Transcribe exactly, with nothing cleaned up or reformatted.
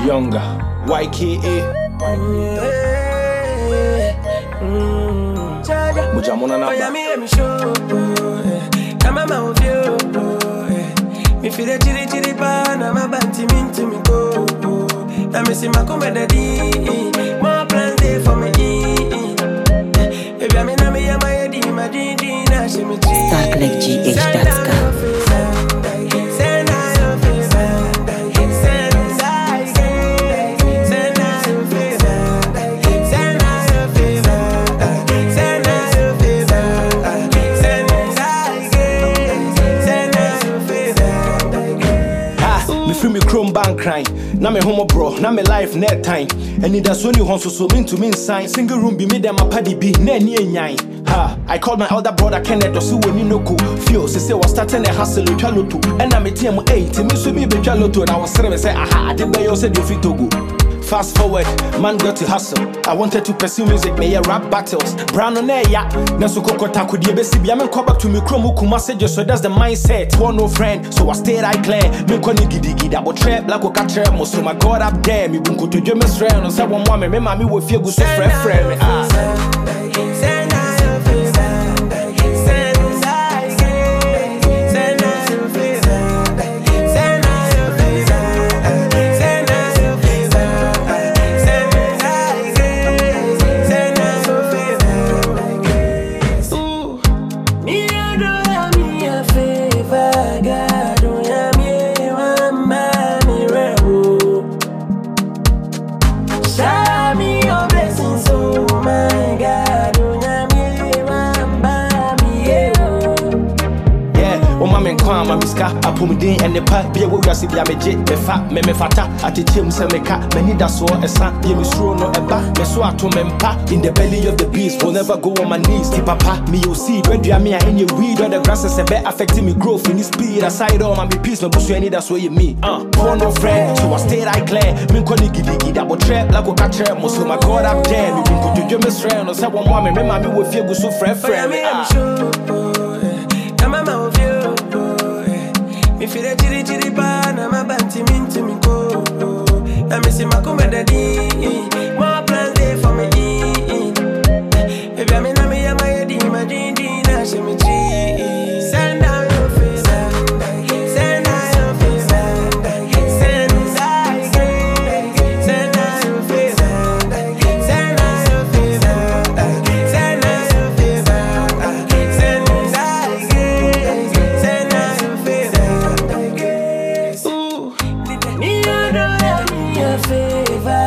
Younger, Y K A. Mujamona na ba. Me feel the chiri chiri pa na my banty mean to me go. I miss my come daddy. More plans there for me. Baby, I'm in a me my head in my D D na she me tree. Starclick G H dot com. Chrome bank crying. Now me homo bro, now me life net time. And it does only honso so mean to mean sign. Single room be made them a paddy be ne ni nine. Ha! I called my elder brother Kenneth to see when you know cool. Feel say was starting a hustle with Chaloto. And I'm a team eight to me so me be Chaloto. And I was serving say aha, I did by you said you fit to go. Fast forward, man got to hustle. I wanted to pursue music, may rap battles. Brown on air, yeah. Naso koko taku di ebesi bi amen come back to me chromo kuma sejo, so that's the mindset. Want no friend, so I stayed I clear. Me ko ni gidi gidi abo trap like oka trap mo so my God up there. Me bunko to jeme sre no say one woman me mama me wo fie go so friend friend me ah. I put me in and the pack, be a way I see me jet, the fat, me me fata, at the gym, some me cat, many that's all a son, be a misro no a back, me so I to mempa, in the belly of the beast, will never go on my knees, keep papa, me you see, when do you mean in your weed, or the grasses a bit affecting me growth in this speed, aside all my peace, no bush, any that's what you mean, uh, born no friend, so I stayed I clear, me calling giddy giddy, double trap, like a catcher, most of my God up there, me can go to Jimmy Strand, or someone woman, remember me with you, so friend, friend, me, I'm sure, I'm a view. Me feel the chiri chiri pa na my banty mean to me go. I miss my come daddy. More plans there for me. Baby, I'm in a me my head in my D D na she me tree. Send down your face, send down your face, send down your face, send down your face, send down your face, send down your face, send down your face, send down your face. Favor